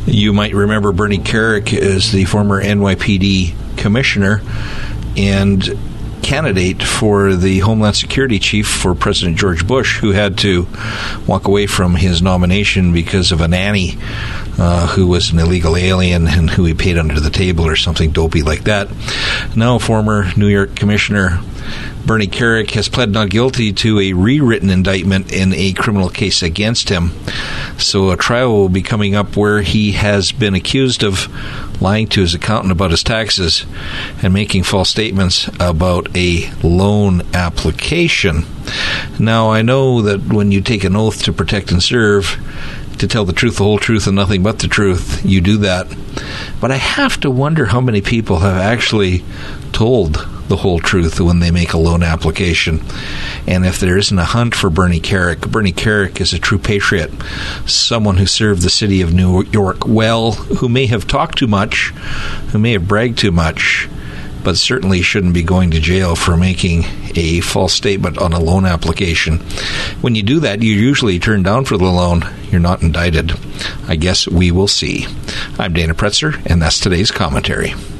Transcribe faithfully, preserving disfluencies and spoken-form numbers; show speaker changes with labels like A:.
A: You might remember Bernie Kerik is the former N Y P D commissioner and candidate for the Homeland Security chief for President George Bush, who had to walk away from his nomination because of a nanny uh, who was an illegal alien and who he paid under the table or something dopey like that. Now, former New York Commissioner Bernie Kerik has pled not guilty to a rewritten indictment in a criminal case against him. So a trial will be coming up where he has been accused of lying to his accountant about his taxes and making false statements about a loan application. Now, I know that when you take an oath to protect and serve, to tell the truth, the whole truth, and nothing but the truth, you do that. But I have to wonder how many people have actually told the whole truth when they make a loan application. And if there isn't a hunt for Bernie Kerik, Bernie Kerik is a true patriot, someone who served the city of New York well, who may have talked too much, who may have bragged too much, but certainly shouldn't be going to jail for making a false statement on a loan application. When you do that, you're usually turned down for the loan. You're not indicted. I guess we will see. I'm Dana Pretzer, and that's today's commentary.